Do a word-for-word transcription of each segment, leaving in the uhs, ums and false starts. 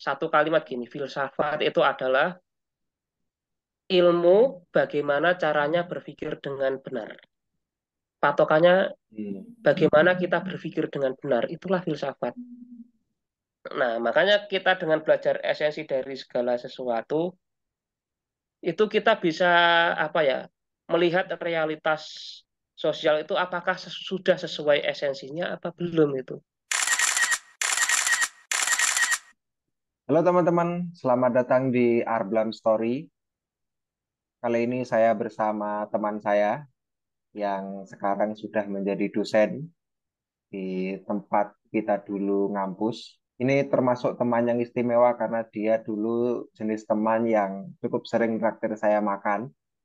satu kalimat gini, filsafat itu adalah ilmu bagaimana caranya berpikir dengan benar. Patokannya Hmm. bagaimana kita berpikir dengan benar, itulah filsafat. Nah, makanya kita dengan belajar esensi dari segala sesuatu, itu kita bisa apa ya, melihat realitas sosial itu apakah ses- sudah sesuai esensinya apa belum itu. Halo teman-teman, selamat datang di Arblam Story. Kali ini saya bersama teman saya yang sekarang sudah menjadi dosen di tempat kita dulu ngampus. Ini termasuk teman yang istimewa karena dia dulu jenis teman yang cukup sering traktir saya makan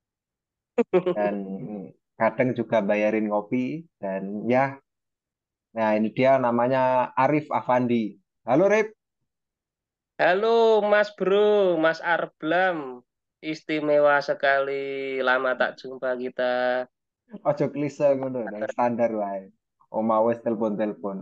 dan kadang juga bayarin ngopi dan ya, nah ini dia namanya Arif Afandi. Halo Rip. Halo Mas Bro, Mas Arblam, istimewa sekali, lama tak jumpa kita. Ojo klise ngono, nah, standar wae. Oma wes telepon-telepon.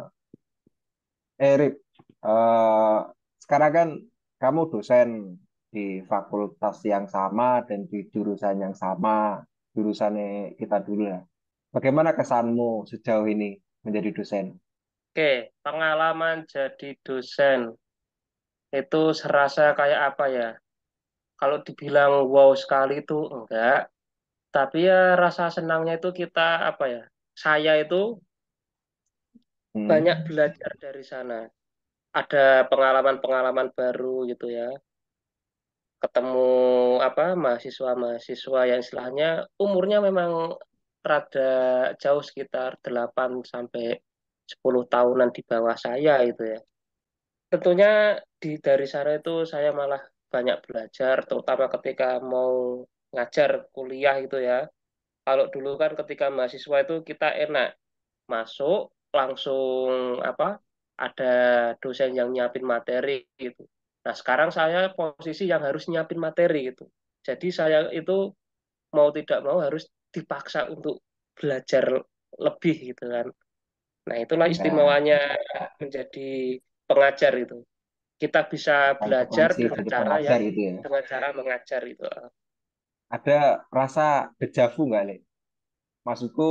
Eh, Rip, eh, sekarang kan kamu dosen di fakultas yang sama dan di jurusan yang sama, jurusannya kita dulu ya. Bagaimana kesanmu sejauh ini menjadi dosen? Oke, pengalaman jadi dosen itu serasa kayak apa ya? Kalau dibilang wow sekali itu enggak, tapi ya rasa senangnya itu kita apa ya? Saya itu banyak Hmm. belajar dari sana. Ada pengalaman-pengalaman baru gitu ya. Ketemu apa mahasiswa-mahasiswa yang istilahnya umurnya memang rada jauh sekitar delapan sampai sepuluh tahunan di bawah saya itu ya. Tentunya di dari sana itu saya malah banyak belajar terutama ketika mau ngajar kuliah itu ya. Kalau dulu kan ketika mahasiswa itu kita enak masuk langsung apa ada dosen yang nyiapin materi gitu. Nah, sekarang saya posisi yang harus nyiapin materi gitu. Jadi saya itu mau tidak mau harus dipaksa untuk belajar lebih gitu kan. Nah, itulah Ya, istimewanya menjadi pengajar itu. Kita bisa belajar konsekuensi dengan jadi cara pengajar yang itu ya. dengan cara mengajar itu. Ada rasa dejavu nggak, Le? Maksudku,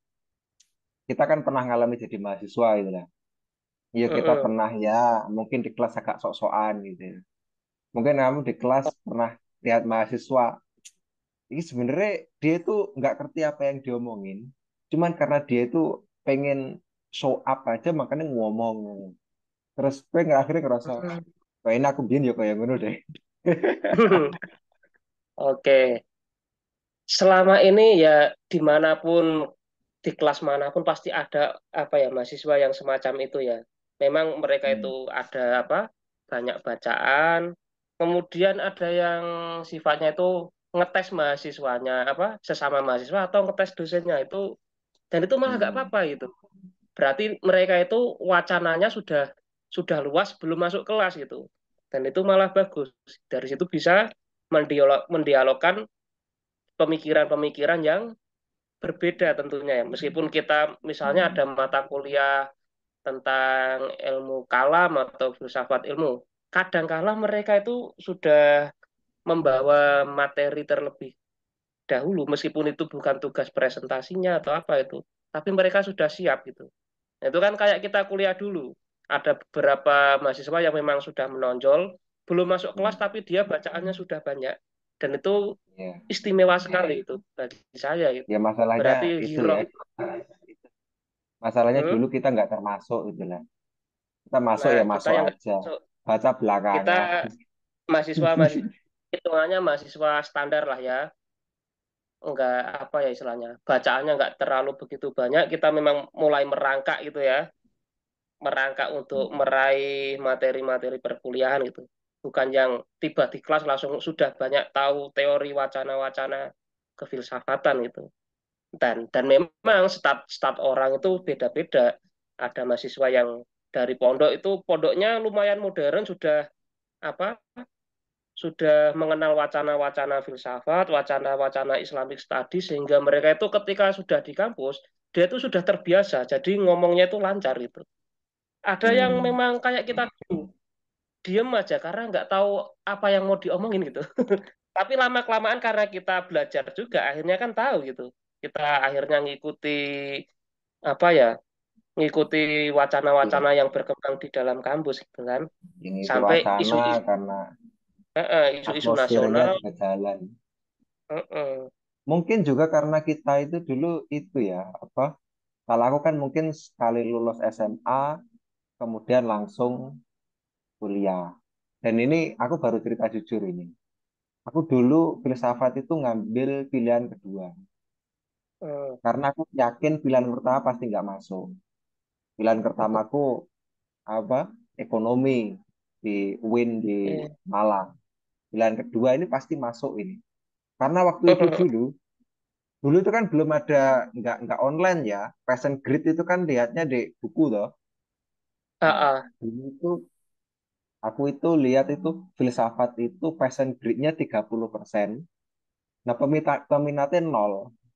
kita kan pernah ngalami jadi mahasiswa gitu lah. Iya kita Mm-mm. pernah ya, mungkin di kelas agak sok-sokan gitu ya. Mungkin kamu di kelas pernah lihat mahasiswa, ini sebenarnya dia itu nggak ngerti apa yang diomongin, cuman karena dia itu pengen show up aja makanya ngomong. Terus gue nggak akhirnya ngerasa, kayak ini aku bikin ya kayak ngono deh. Oke, selama ini ya dimanapun di kelas manapun pasti ada apa ya mahasiswa yang semacam itu ya. Memang mereka itu Hmm. ada apa banyak bacaan, kemudian ada yang sifatnya itu ngetes mahasiswanya apa sesama mahasiswa atau ngetes dosennya itu dan itu malah nggak Hmm. apa-apa gitu. Berarti mereka itu wacananya sudah sudah luas belum masuk kelas gitu. Dan itu malah bagus. Dari situ bisa mendialog, mendialogkan pemikiran-pemikiran yang berbeda tentunya ya. Meskipun kita misalnya Hmm. ada mata kuliah tentang ilmu kalam atau filsafat ilmu, kadangkala mereka itu sudah membawa materi terlebih dahulu, meskipun itu bukan tugas presentasinya atau apa itu, tapi mereka sudah siap gitu. Nah, itu kan kayak kita kuliah dulu. Ada beberapa mahasiswa yang memang sudah menonjol, belum masuk kelas Hmm. tapi dia bacaannya sudah banyak. Dan itu Ya, istimewa sekali itu bagi saya gitu. ya masalahnya Berarti itu hero ya. itu. Masalahnya Hmm? dulu kita nggak termasuk gitu lah. Kita masuk Nah, ya kita masuk yang nggak aja, masuk, baca kita belakangan. mahasiswa mahasiswa hitungannya mahasiswa standar lah ya. Enggak apa ya istilahnya. Bacaannya nggak terlalu begitu banyak. Kita memang mulai merangkak gitu ya. Merangkak untuk meraih materi-materi perkuliahan gitu. Bukan yang tiba di kelas langsung sudah banyak tahu teori wacana-wacana kefilsafatan gitu. Dan dan memang stat stat orang itu beda-beda. Ada mahasiswa yang dari pondok itu pondoknya lumayan modern sudah apa sudah mengenal wacana-wacana filsafat, wacana-wacana Islamic study sehingga mereka itu ketika sudah di kampus dia itu sudah terbiasa jadi ngomongnya itu lancar gitu. Ada yang Hmm. memang kayak kita dulu. diem aja karena nggak tahu apa yang mau diomongin gitu. Tapi lama kelamaan karena kita belajar juga akhirnya kan tahu gitu. Kita akhirnya ngikuti apa ya, ngikuti Iya. wacana-wacana yang berkembang di dalam kampus gitu kan. Ini itu Sampai wacana isu-isu karena eh, eh, isu-isu atmosfernya nasional. juga jalan. eh, eh. Mungkin juga karena kita itu dulu itu ya, apa? Kalau aku kan mungkin sekali lulus S M A, kemudian langsung kuliah. Dan ini aku baru cerita jujur ini. Aku dulu filsafat itu ngambil pilihan kedua. Eh, Karena aku yakin pilihan pertama pasti nggak masuk. Pilihan pertamaku apa? Ekonomi di U I N di eh. Malang. Pilihan kedua ini pasti masuk ini. Karena waktu itu dulu, dulu itu kan belum ada nggak nggak online ya. Passion grid itu kan lihatnya di buku toh. Ah, Nah, ah. dulu itu aku itu lihat itu filsafat itu passion gridnya tiga puluh persen. Nah, peminat peminatnya nol.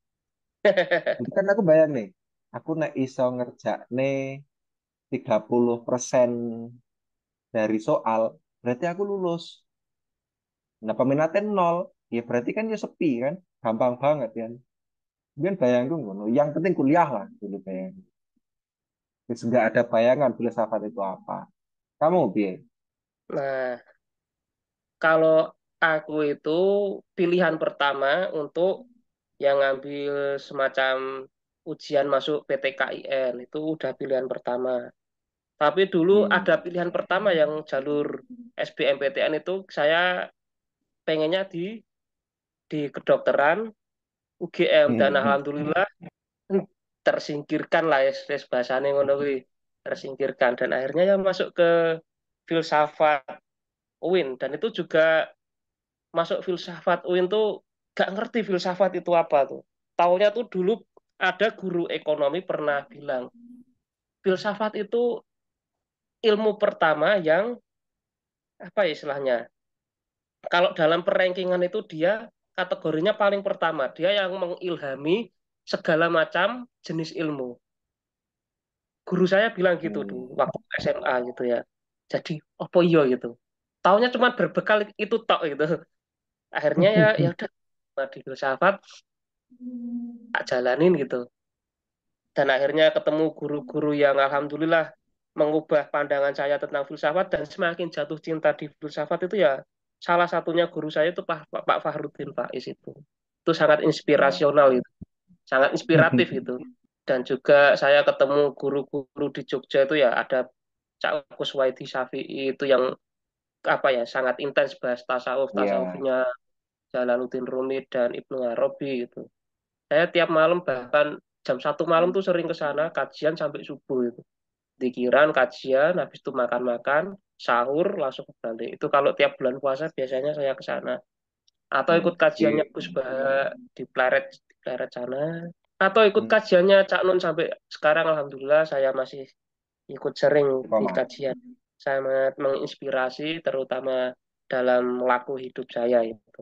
Jadi kan aku bayang nih, aku nek iso ngerjakne tiga puluh persen dari soal, berarti aku lulus. Nah, peminatnya nol, ya berarti kan ya sepi kan, gampang banget kan. Kemudian bayangku ngono, yang penting kuliah lah dulu bayang. Terus nggak ada bayangan filsafat itu apa. Kamu biar. Nah, kalau aku itu pilihan pertama untuk yang ngambil semacam ujian masuk P T K I N itu udah pilihan pertama. Tapi dulu Hmm. ada pilihan pertama yang jalur S B M P T N itu saya pengennya di di kedokteran U G M dan alhamdulillah tersingkirkan lah ya yes, bahasane ngono kuwi. Tersingkirkan dan akhirnya ya masuk ke filsafat U I N dan itu juga masuk filsafat U I N tuh gak ngerti filsafat itu apa tuh. Taunya tuh dulu ada guru ekonomi pernah bilang, filsafat itu ilmu pertama yang apa ya istilahnya? Kalau dalam perankingan itu dia kategorinya paling pertama, dia yang mengilhami segala macam jenis ilmu. Guru saya bilang gitu dulu Hmm. waktu S M A gitu ya. Jadi apa iya gitu. Taunya cuma berbekal itu tok gitu. Akhirnya ya ya udah di filsafat tak jalanin gitu. Dan akhirnya ketemu guru-guru yang alhamdulillah mengubah pandangan saya tentang filsafat dan semakin jatuh cinta di filsafat itu ya salah satunya guru saya itu Pak, Pak Fahrudin Faiz itu. Itu sangat Ya. inspirasional itu, sangat inspiratif itu. Dan juga saya ketemu guru-guru di Jogja itu ya ada Cak Kuswaidi Syafi'i itu yang apa ya sangat intens bahas tasawuf Ya. tasawufnya Jalaluddin Rumi dan Ibnu Arabi gitu. Saya tiap malam bahkan jam satu malam tuh sering ke sana kajian sampai subuh itu. Pikiran, kajian, habis itu makan-makan, sahur, langsung balik. Itu kalau tiap bulan puasa biasanya saya ke sana. Atau Hmm. ikut kajiannya Di, Gus Baha di Pleret, di Pleret sana. Atau ikut hmm. kajiannya Cak Nun sampai sekarang Alhamdulillah saya masih ikut sering di Istiqomah. kajian. Sangat menginspirasi terutama dalam laku hidup saya itu.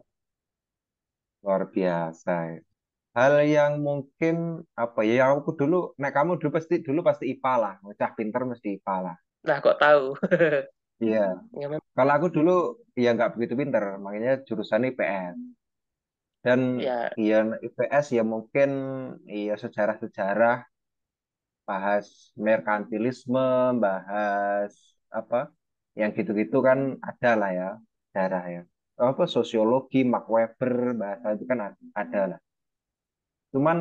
Luar biasa. Hal yang mungkin apa ya, yang aku dulu, nah kamu dulu pasti dulu pasti I P A lah, bocah pinter mesti I P A lah. Nah, kok tahu? Iya, Ya, memang. kalau aku dulu ya nggak begitu pinter, makanya jurusan I P S. Dan Ya, ya I P S ya mungkin iya sejarah-sejarah, bahas merkantilisme, bahas apa, yang gitu-gitu kan ada lah ya, sejarah ya. Apa sosiologi, Max Weber, bahasa itu kan ada lah. Cuman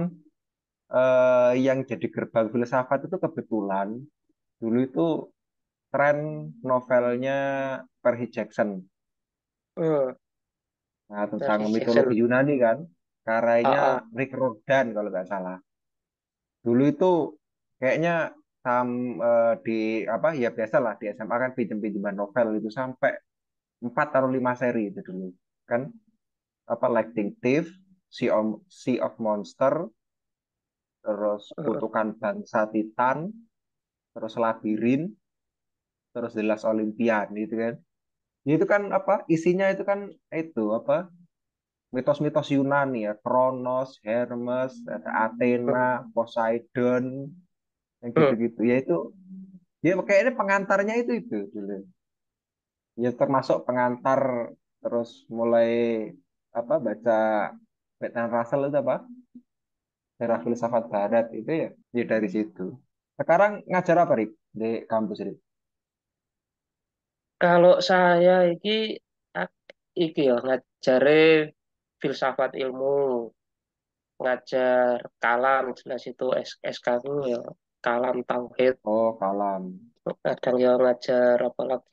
eh, yang jadi gerbang filsafat itu kebetulan dulu itu tren novelnya Percy Jackson. hmm, Nah, tentang Percy mitologi Jackson. Yunani kan, Ah, karyanya ah. Rick Riordan kalau nggak salah. Dulu itu kayaknya sam, eh, di apa ya biasalah di S M A kan pinjem-pinjeman novel itu sampai empat atau lima seri itu dulu kan, apa Lightning Thief, Sea of, sea of Monster, terus Hmm, Kutukan Bangsa Titan, terus Labirin, terus The Last Olympian gitu kan. Itu kan apa isinya itu kan itu apa mitos-mitos Yunani ya, Kronos, Hermes, ada Athena, hmm, Poseidon, yang hmm. gitu-gitu. Ya itu dia kayaknya pengantarnya itu itu dulu. Ya termasuk pengantar terus mulai apa baca Bertrand Russell itu apa? Era filsafat barat itu ya, ya dari situ. Sekarang ngajar apa, Rik? Di kampus, Rik? Kalau saya iki ak- iki ya ngajare filsafat ilmu, ngajar kalam jelas itu S SK ku ya kalam tauhid. Oh, kalam. Kadang ya ngajar apa lagi?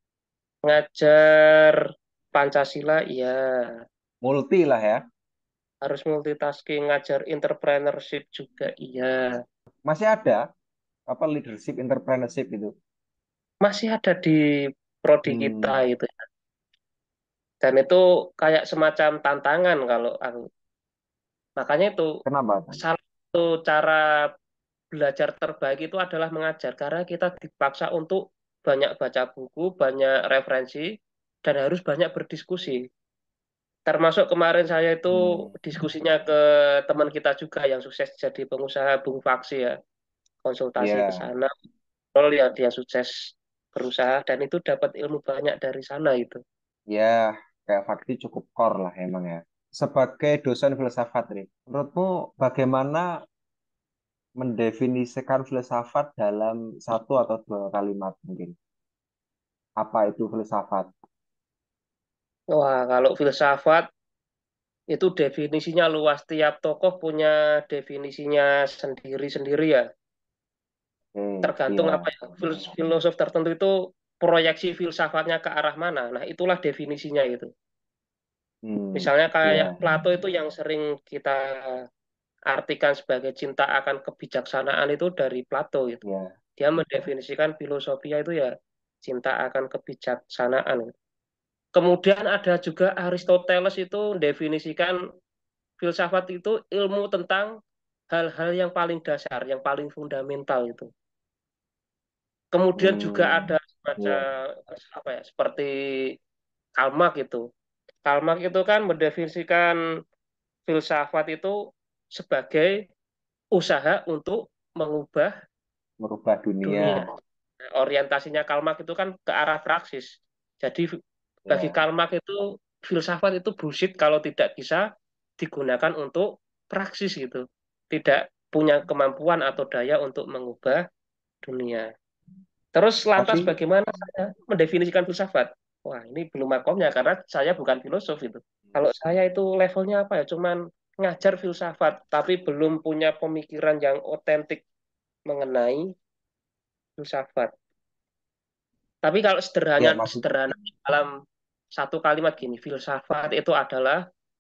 Ngajar Pancasila iya, Multi lah ya. harus multitasking, ngajar entrepreneurship juga iya. Masih ada apa leadership entrepreneurship itu? Masih ada di prodi kita Hmm, itu. Dan itu kayak semacam tantangan kalau aku. Makanya itu kenapa, Bang? salah satu cara belajar terbaik itu adalah mengajar karena kita dipaksa untuk banyak baca buku, banyak referensi, dan harus banyak berdiskusi. Termasuk kemarin saya itu Hmm, diskusinya ke teman kita juga yang sukses jadi pengusaha Bung Faksi ya, konsultasi ke ya, sana, role ya dia sukses berusaha dan itu dapat ilmu banyak dari sana itu. ya kayak Fakti cukup core lah emang ya. Sebagai dosen filsafat, Rik, menurutmu bagaimana mendefinisikan filsafat dalam satu atau dua kalimat mungkin? Apa itu filsafat? Wah, kalau filsafat itu definisinya luas, tiap tokoh punya definisinya sendiri-sendiri ya. Oke, Tergantung apa iya. ya, fil- filosof tertentu itu proyeksi filsafatnya ke arah mana. Nah, itulah definisinya itu. Hmm, Misalnya kayak iya, Plato itu yang sering kita artikan sebagai cinta akan kebijaksanaan itu dari Plato itu. iya. Dia mendefinisikan filosofia itu ya cinta akan kebijaksanaan. Kemudian ada juga Aristoteles itu mendefinisikan filsafat itu ilmu tentang hal-hal yang paling dasar, yang paling fundamental itu. Kemudian juga Hmm, ada iya, semacam apa ya, seperti Karl Marx itu. Karl Marx itu kan mendefinisikan filsafat itu sebagai usaha untuk mengubah merubah dunia. dunia. Nah, orientasinya Karl Marx itu kan ke arah praksis. Jadi bagi Ya, Karl Marx itu filsafat itu bullshit kalau tidak bisa digunakan untuk praksis gitu. Tidak punya kemampuan atau daya untuk mengubah dunia. Terus lantas tapi bagaimana saya mendefinisikan filsafat? Wah, ini belum makomnya karena saya bukan filosof itu. Kalau saya itu levelnya apa ya? Cuman ngajar filsafat, tapi belum punya pemikiran yang otentik mengenai filsafat. Tapi kalau sederhana, ya maksud sederhana dalam satu kalimat gini, filsafat itu adalah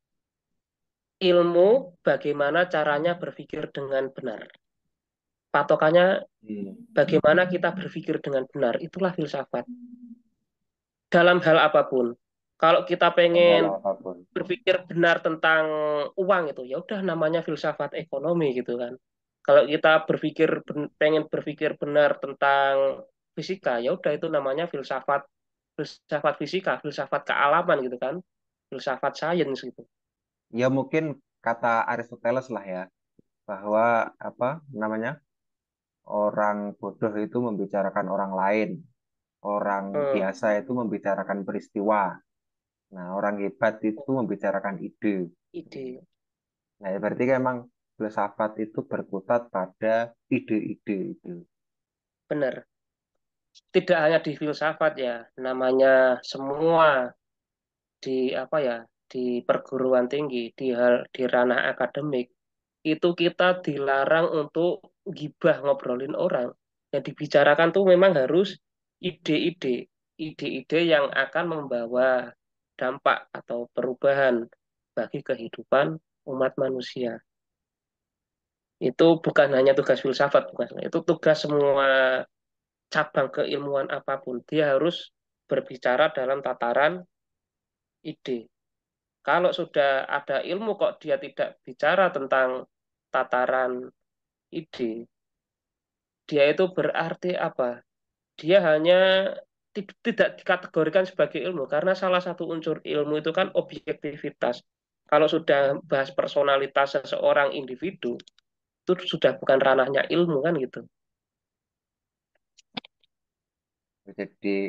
ilmu bagaimana caranya berpikir dengan benar. Patokannya hmm, bagaimana kita berpikir dengan benar, itulah filsafat. Dalam hal apapun. Kalau kita dalam hal pengen apapun. berpikir benar tentang uang itu ya udah namanya filsafat ekonomi gitu kan. Kalau kita berpikir ben- pengen berpikir benar tentang fisika ya udah itu namanya filsafat filsafat fisika, filsafat kealaman gitu kan. Filsafat sains gitu. Ya mungkin kata Aristoteles lah ya, bahwa apa namanya orang bodoh itu membicarakan orang lain, orang Hmm, biasa itu membicarakan peristiwa. Nah, orang hebat itu membicarakan ide. ide Nah, ya berarti kan emang filsafat itu berkutat pada ide-ide itu. benar. Tidak hanya di filsafat ya, namanya semua di apa ya, di perguruan tinggi, di hal di ranah akademik itu kita dilarang untuk gibah ngobrolin orang. Yang dibicarakan tuh memang harus ide-ide, ide-ide yang akan membawa dampak atau perubahan bagi kehidupan umat manusia. Itu bukan hanya tugas filsafat, bukan. Itu tugas semua cabang keilmuan apapun. Dia harus berbicara dalam tataran ide. Kalau sudah ada ilmu kok dia tidak bicara tentang tataran ide, dia itu berarti apa? Dia hanya ti- tidak dikategorikan sebagai ilmu karena salah satu unsur ilmu itu kan objektivitas. Kalau sudah bahas personalitas seseorang individu, itu sudah bukan ranahnya ilmu kan gitu. Jadi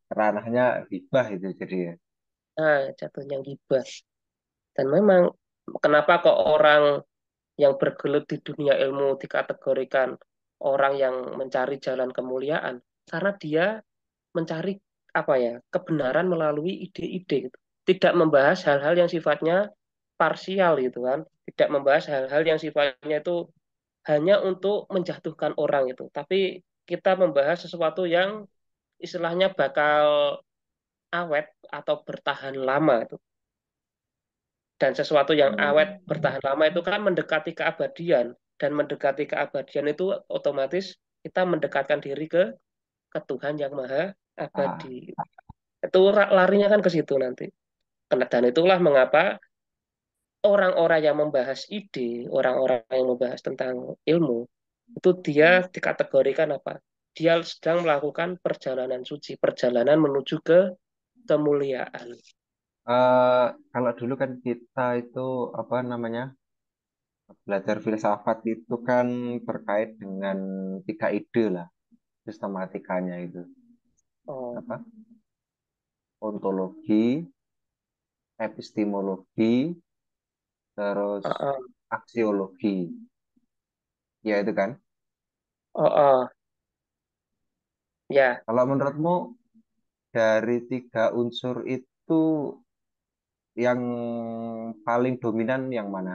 ranahnya hibah itu jadi ya. Nah, jatuhnya gibah. Dan memang kenapa kok orang yang bergelut di dunia ilmu dikategorikan orang yang mencari jalan kemuliaan? Karena dia mencari apa ya, kebenaran melalui ide-ide gitu. Tidak membahas hal-hal yang sifatnya parsial gitu kan. Tidak membahas hal-hal yang sifatnya itu hanya untuk menjatuhkan orang itu. Tapi kita membahas sesuatu yang istilahnya bakal awet atau bertahan lama itu. Dan sesuatu yang awet Hmm. bertahan lama itu kan mendekati keabadian. Dan mendekati keabadian itu otomatis kita mendekatkan diri ke, ke Tuhan yang maha Ah, abadi. Itu larinya kan ke situ nanti. Dan itulah mengapa orang-orang yang membahas ide, orang-orang yang membahas tentang ilmu, itu dia dikategorikan apa? Dia sedang melakukan perjalanan suci, perjalanan menuju ke kemuliaan. eh, kalau dulu kan kita itu apa namanya belajar filsafat itu kan terkait dengan tiga ide lah sistematikanya itu Oh, apa ontologi, epistemologi, terus oh, oh, aksiologi, ya itu kan. oh, oh. Ya, Kalau menurutmu dari tiga unsur itu yang paling dominan yang mana?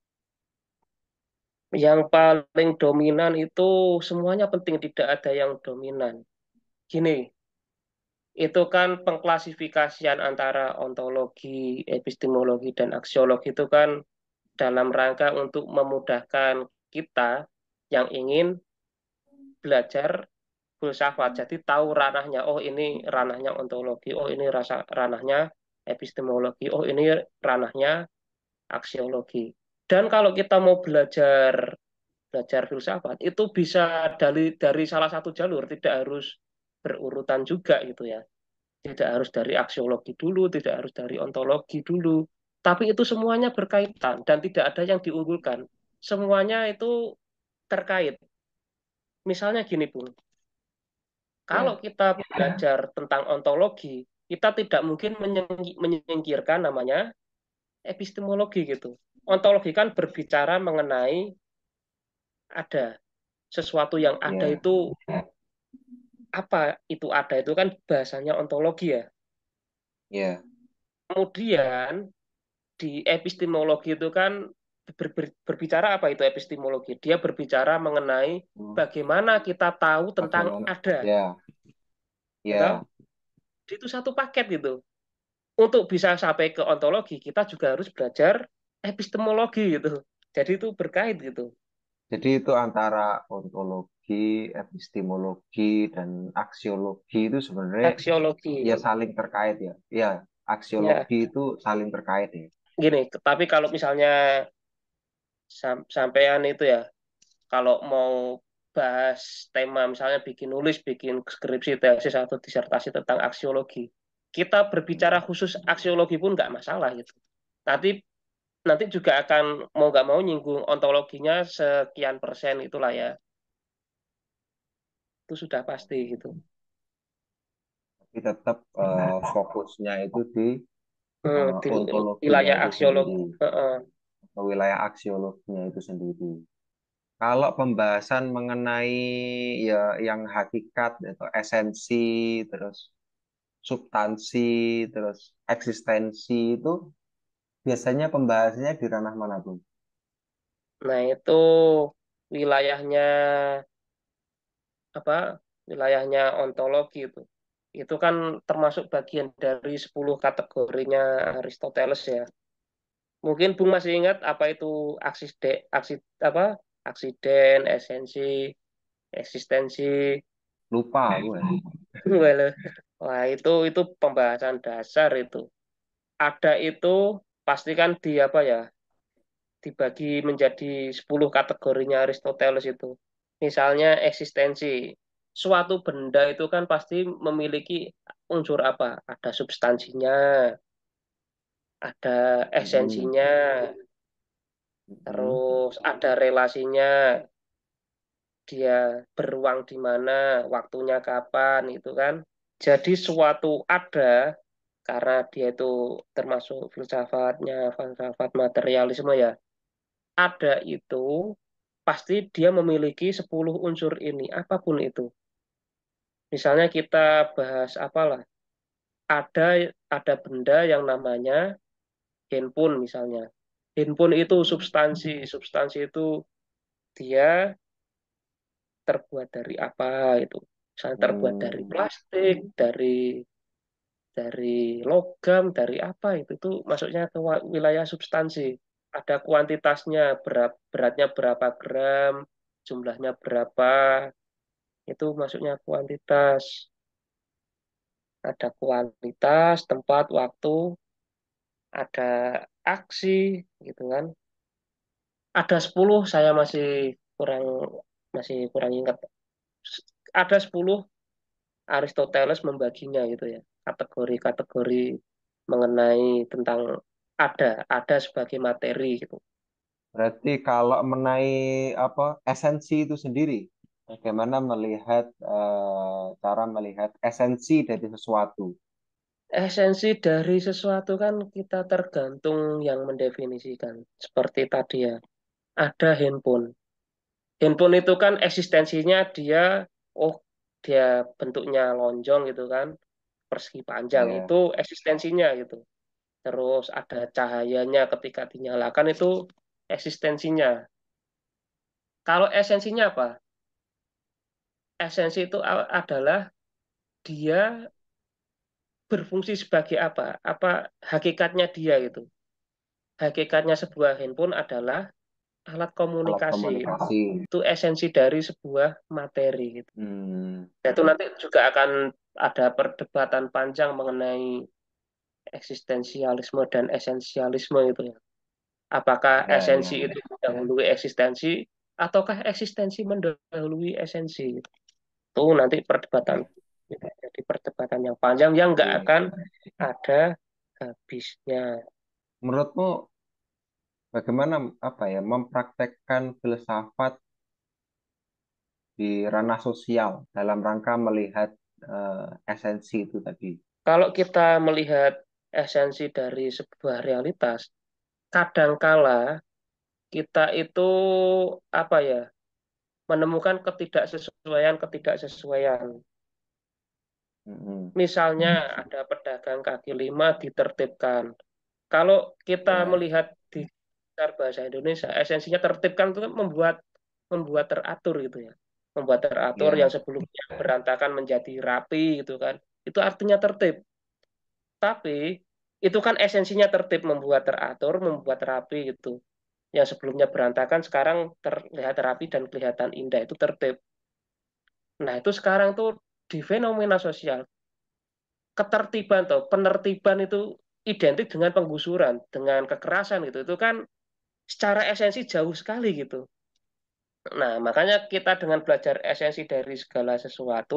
yang paling dominan itu semuanya penting, tidak ada yang dominan. Gini, itu kan pengklasifikasian antara ontologi, epistemologi, dan aksiologi itu kan dalam rangka untuk memudahkan kita yang ingin belajar filsafat. Jadi tahu ranahnya, oh ini ranahnya ontologi, oh ini rasa ranahnya epistemologi, oh ini ranahnya aksiologi. Dan kalau kita mau belajar belajar filsafat, itu bisa dari dari salah satu jalur, tidak harus berurutan juga gitu ya. Tidak harus dari aksiologi dulu, tidak harus dari ontologi dulu. Tapi itu semuanya berkaitan dan tidak ada yang diunggulkan. Semuanya itu terkait. Misalnya gini, Bung. Kalau Ya, kita belajar tentang ontologi, kita tidak mungkin menyengki- menyingkirkan namanya epistemologi gitu. Ontologi kan berbicara mengenai ada sesuatu yang ada ya, itu, apa itu ada itu kan bahasanya ontologi ya. ya. Kemudian di epistemologi itu kan ber- ber- berbicara apa itu epistemologi? Dia berbicara mengenai Hmm, bagaimana kita tahu tentang bagaimana? ada, Ya, gitu. ya. Itu satu paket gitu. Untuk bisa sampai ke ontologi, kita juga harus belajar epistemologi gitu. Jadi itu berkait gitu. Jadi itu antara ontologi, epistemologi, dan aksiologi itu sebenarnya ya Aksiologi. saling terkait ya. Ya, Ya, aksiologi itu saling terkait ya. gini, tapi kalau misalnya sam- sampean itu ya, kalau mau bahas tema, misalnya bikin nulis, bikin skripsi, tesis, atau disertasi tentang aksiologi, kita berbicara khusus aksiologi pun nggak masalah gitu. Nanti nanti juga akan mau nggak mau nyinggung ontologinya sekian persen itulah ya. Itu sudah pasti gitu. Tapi tetap eh, fokusnya itu di Hmm, eh, di ontologinya wilayah itu aksiologi. sendiri, Heeh. atau wilayah aksiologinya itu sendiri. Kalau pembahasan mengenai ya yang hakikat atau esensi, terus substansi, terus eksistensi itu biasanya pembahasannya di ranah mana, Bung? Nah, itu wilayahnya apa? Wilayahnya ontologi itu. Itu kan termasuk bagian dari sepuluh kategorinya Aristoteles ya. Mungkin Bung masih ingat apa itu akside, aksi, apa? Aksiden, esensi, eksistensi. Lupa aku ya. Walah. Wah, itu itu pembahasan dasar itu. Ada itu pasti kan di apa ya? Dibagi menjadi sepuluh kategorinya Aristoteles itu. Misalnya eksistensi. Suatu benda itu kan pasti memiliki unsur apa? Ada substansinya, ada Mm-mm. esensinya, Mm-mm. terus ada relasinya, dia beruang di mana, waktunya kapan, itu kan. Jadi suatu ada karena dia itu termasuk filsafatnya, filsafat materialisme ya. Ada itu pasti dia memiliki sepuluh unsur ini, apapun itu. Misalnya kita bahas apalah, ada ada benda yang namanya handphone misalnya. Handphone itu Mm-mm. substansi, substansi itu dia terbuat dari apa itu. Misalnya terbuat dari Hmm, plastik, dari dari logam, dari apa itu itu masuknya ke wa- wilayah substansi. Ada kuantitasnya, berat, beratnya berapa gram, jumlahnya berapa, itu masuknya kuantitas. Ada kualitas, tempat, waktu, ada aksi, gitu kan. Ada sepuluh saya masih kurang masih kurang ingat. Ada sepuluh Aristoteles membaginya gitu ya. Kategori-kategori mengenai tentang ada, ada sebagai materi gitu. berarti kalau mengenai apa esensi itu sendiri, bagaimana melihat eh, cara melihat esensi dari sesuatu? Esensi dari sesuatu kan kita tergantung yang mendefinisikan. Seperti tadi ya, ada handphone. Handphone itu kan eksistensinya dia, oh dia bentuknya lonjong gitu kan, persegi panjang. Ya, Itu eksistensinya gitu. Terus ada cahayanya ketika dinyalakan itu eksistensinya. Kalau esensinya apa? Esensi itu a- adalah dia berfungsi sebagai apa? Apa hakikatnya dia gitu. Hakikatnya sebuah handphone adalah alat alat komunikasi. komunikasi. Itu esensi dari sebuah materi gitu. Hmm, Itu nanti juga akan ada perdebatan panjang mengenai eksistensialisme dan esensialisme itu ya. Apakah ya, esensi ya. itu mendahului eksistensi ataukah eksistensi mendahului esensi? Itu nanti perdebatan jadi perdebatan yang panjang yang nggak Oke. akan ada habisnya. Menurutmu bagaimana apa ya mempraktekkan filsafat di ranah sosial dalam rangka melihat eh, esensi itu tadi? Kalau kita melihat esensi dari sebuah realitas, kadangkala kita itu apa ya menemukan ketidaksesuaian-ketidaksesuaian. Mm-mm. Misalnya ada pedagang kaki lima ditertibkan. Kalau kita Ya, melihat di sekitar bahasa Indonesia, esensinya tertib kan itu kan membuat membuat teratur gitu ya. Membuat teratur yang ya, sebelumnya berantakan menjadi rapi gitu kan. Itu artinya tertib. Tapi itu kan esensinya tertib, membuat teratur, membuat rapi gitu. Yang sebelumnya berantakan sekarang terlihat rapi dan kelihatan indah itu tertib. Nah, itu sekarang tuh di fenomena sosial, ketertiban tuh, penertiban itu identik dengan penggusuran, dengan kekerasan gitu. Itu kan secara esensi jauh sekali gitu. Nah, makanya kita dengan belajar esensi dari segala sesuatu,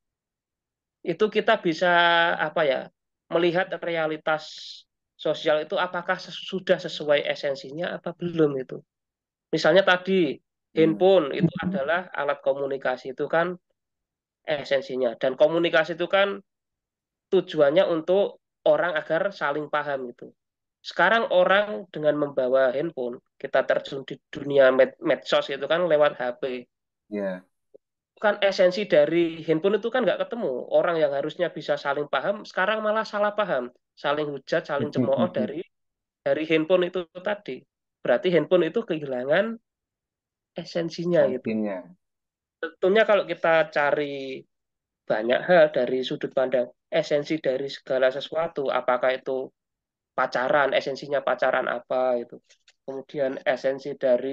itu kita bisa apa ya, melihat realitas sosial itu apakah ses- sudah sesuai esensinya apa belum itu. Misalnya tadi hmm, handphone itu adalah alat komunikasi itu kan esensinya dan komunikasi itu kan tujuannya untuk orang agar saling paham itu. Sekarang orang dengan membawa handphone, kita terjun di dunia med medsos itu kan lewat H P. ya, Kan esensi dari handphone itu kan nggak ketemu. Orang yang harusnya bisa saling paham, sekarang malah salah paham. Saling hujat, saling cemooh dari dari handphone itu tadi. Berarti handphone itu kehilangan esensinya gitu. esensinya. Tentunya kalau kita cari banyak hal dari sudut pandang esensi dari segala sesuatu, apakah itu pacaran, esensinya pacaran apa itu. Kemudian esensi dari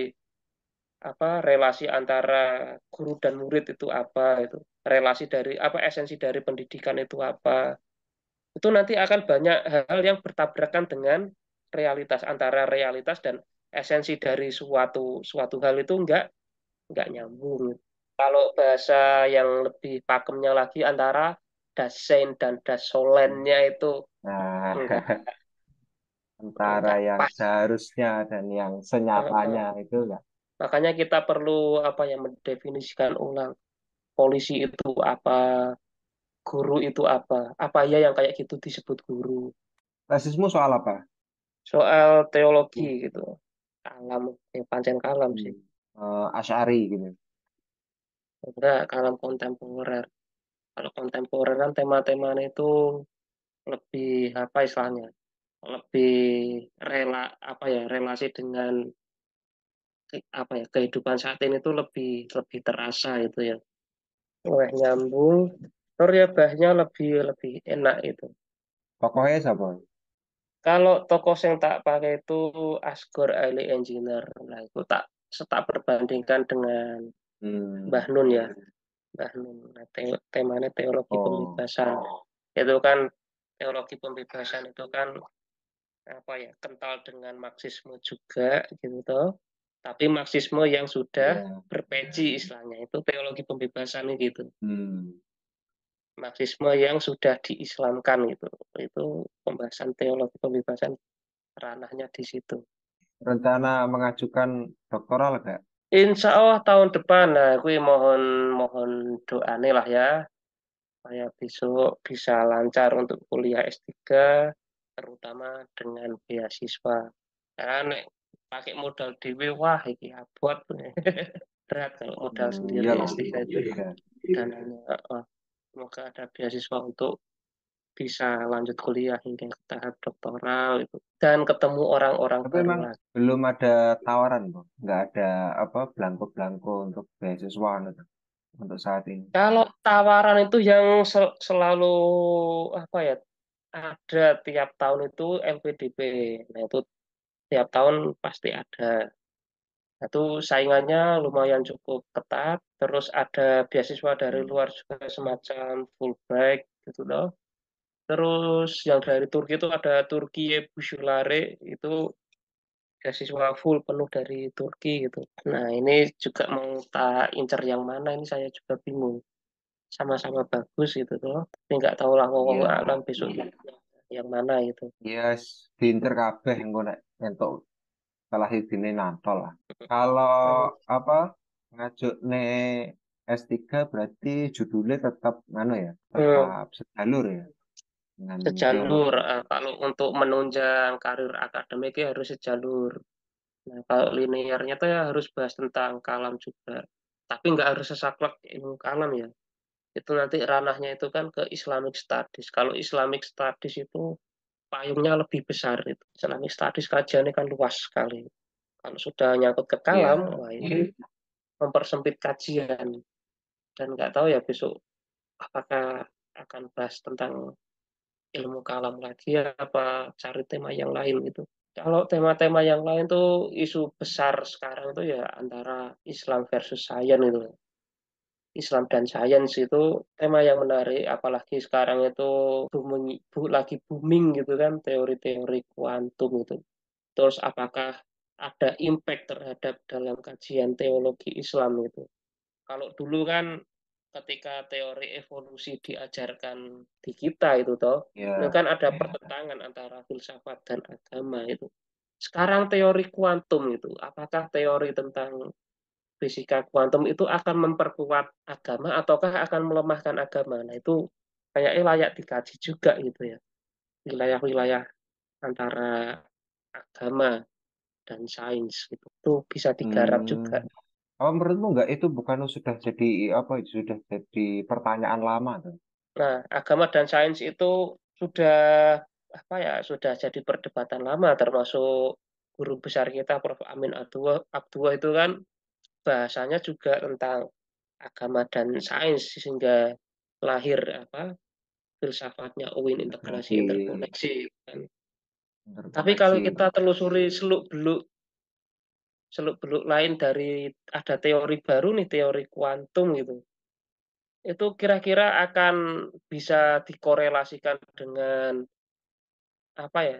apa relasi antara guru dan murid itu apa itu. Relasi dari apa esensi dari pendidikan itu apa. Itu nanti akan banyak hal yang bertabrakan dengan realitas antara realitas dan esensi dari suatu suatu hal itu enggak enggak nyambung. Kalau bahasa yang lebih pakemnya lagi antara dasein dan dasolennya itu Nah, enggak antara enggak yang pas. seharusnya dan yang senyatanya Heeh. itu ya. Makanya kita perlu apa yang mendefinisikan ulang polisi itu apa, guru itu apa? Apa ya yang kayak gitu disebut guru? Tesismu soal apa? Soal teologi gitu. Kalam, ya pancen kalam sih. Hmm. Eh, Asy'ari gitu. Enggak, kalam kontemporer. Kalau kontemporer kan tema-temanya itu lebih apa istilahnya? Lebih rela apa ya relasi dengan ke- apa ya kehidupan saat ini itu lebih lebih terasa itu ya. Wah nyambung. Terus ya bahnya lebih lebih enak itu. Tokohnya siapa? Kalau toko yang tak pakai itu Asgore Ali Engineer. Nah, itu tak tak perbandingkan dengan Hmm. Mbah Nun ya. Mbah Nun. Nah, te- temanya teologi Oh, pembebasan. Itu kan teologi pembebasan itu kan apa ya kental dengan Marxisme juga gitu toh. Tapi Marxisme yang sudah iya. berpeci istilahnya itu teologi pembebasan gitu. Hmm. Marxisme yang sudah diislamkan gitu. Itu pembahasan teologi pembebasan ranahnya di situ. Rencana mengajukan doktoral gak? Insya Allah tahun depan, nah, gue mohon mohon doa nih lah ya, supaya besok bisa lancar untuk kuliah S tiga, terutama dengan beasiswa. Karena nek pakai modal dewe, wah ini abot. Berat kalau modal Hmm, sendiri iyalah. S tiga itu. Iya. Dananya, oh, semoga ada beasiswa untuk bisa lanjut kuliah hingga ke tahap doktoral itu. Dan ketemu orang-orang Tapi baru emang lagi. belum ada tawaran, Bro. Nggak ada apa belangko-belangko untuk beasiswa gitu, untuk saat ini. Kalau tawaran itu yang sel- selalu apa ya ada tiap tahun itu L P D P. Nah itu tiap tahun pasti ada. Nah, itu saingannya lumayan cukup ketat. Terus ada beasiswa dari Hmm. luar juga semacam Fulbright gitu loh. Terus yang dari Turki itu ada Turki Bushulare itu beasiswa full penuh dari Turki gitu. Nah ini juga mau tak incer yang mana ini saya juga bingung. Sama-sama bagus gitu tuh tapi nggak tahu lah wong Iya, alam besok yang mana itu. yes, diincer kabeh engko nek entuk salah sijine nantol lah. Kalau Hmm. apa ngajuk ne S tiga berarti judulnya tetap mana ya? Hmm, Tetap sejalur ya dengan sejalur teologi. eh, kalau untuk menunjang karir akademik ya harus sejalur. Nah kalau linearnya tuh ya harus bahas tentang kalam juga tapi nggak harus sesaklek ilmu kalam ya itu nanti ranahnya itu kan ke Islamic Studies. Kalau Islamic Studies itu payungnya lebih besar itu. Islamic Studies kajiannya kan luas sekali. Kalau sudah nyangkut ke kalam, Iya, wah ini mempersempit kajian dan nggak tahu ya besok apakah akan bahas tentang ilmu kalam lagi apa cari tema yang lain gitu. Kalau tema-tema yang lain tuh isu besar sekarang itu ya antara Islam versus Sains itu. Islam dan Sains itu tema yang menarik, apalagi sekarang itu booming, bu- lagi booming gitu kan teori-teori kuantum itu. Terus apakah ada impact terhadap dalam kajian teologi Islam itu? Kalau dulu kan ketika teori evolusi diajarkan di kita itu toh, itu iya. kan ada pertentangan antara filsafat dan agama itu. Sekarang teori kuantum itu, apakah teori tentang fisika kuantum itu akan memperkuat agama ataukah akan melemahkan agama? Nah itu kayaknya layak dikaji juga gitu ya. Wilayah-wilayah antara agama dan sains gitu. Itu bisa digarap juga. Hmm. Apa menurutmu nggak itu bukan sudah jadi apa sudah jadi pertanyaan lama tuh? Nah, agama dan sains itu sudah apa ya, sudah jadi perdebatan lama termasuk guru besar kita Prof Amin Abdullah, Abdullah itu kan bahasanya juga tentang agama dan sains sehingga lahir apa filsafatnya U I N integrasi Integrasi, interkoneksi kan. Tapi kalau interkoneksi. kita telusuri seluk beluk seluk beluk lain dari ada teori baru nih teori kuantum gitu. Itu kira-kira akan bisa dikorelasikan dengan apa ya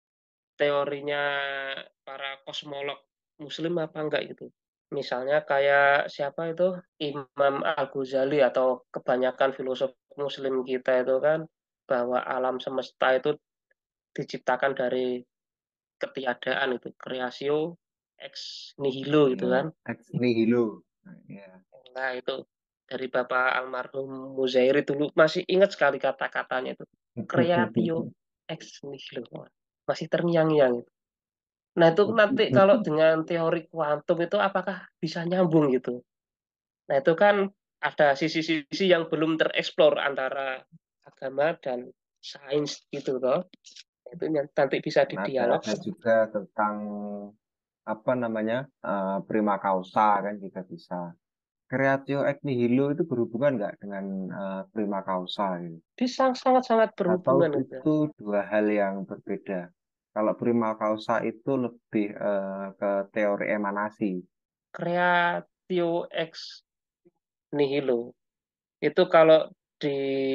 teorinya para kosmolog Muslim apa enggak gitu. Misalnya kayak siapa itu Imam Al-Ghazali atau kebanyakan filosof Muslim kita itu kan bahwa alam semesta itu diciptakan dari ketiadaan itu creatio ex nihilo gitu Ya, kan. ex nihilo. Nah, ya. Nah itu. dari Bapak almarhum Muzairi dulu masih ingat sekali kata-katanya itu. Creatio ex nihilo. Masih terngiang-ngiang. Nah, itu nanti kalau dengan teori kuantum itu apakah bisa nyambung gitu? Nah, itu kan ada sisi-sisi yang belum tereksplor antara agama dan sains gitu loh. Itu yang nanti bisa Dan ada didialog. ada juga tentang apa namanya eh, prima causa kan juga bisa. Creatio ex nihilo itu berhubungan nggak dengan eh, prima causa gitu? Bisa sangat-sangat Atau berhubungan gitu. itu dua hal yang berbeda? Kalau prima causa itu lebih eh, ke teori emanasi. Creatio ex nihilo. Itu kalau di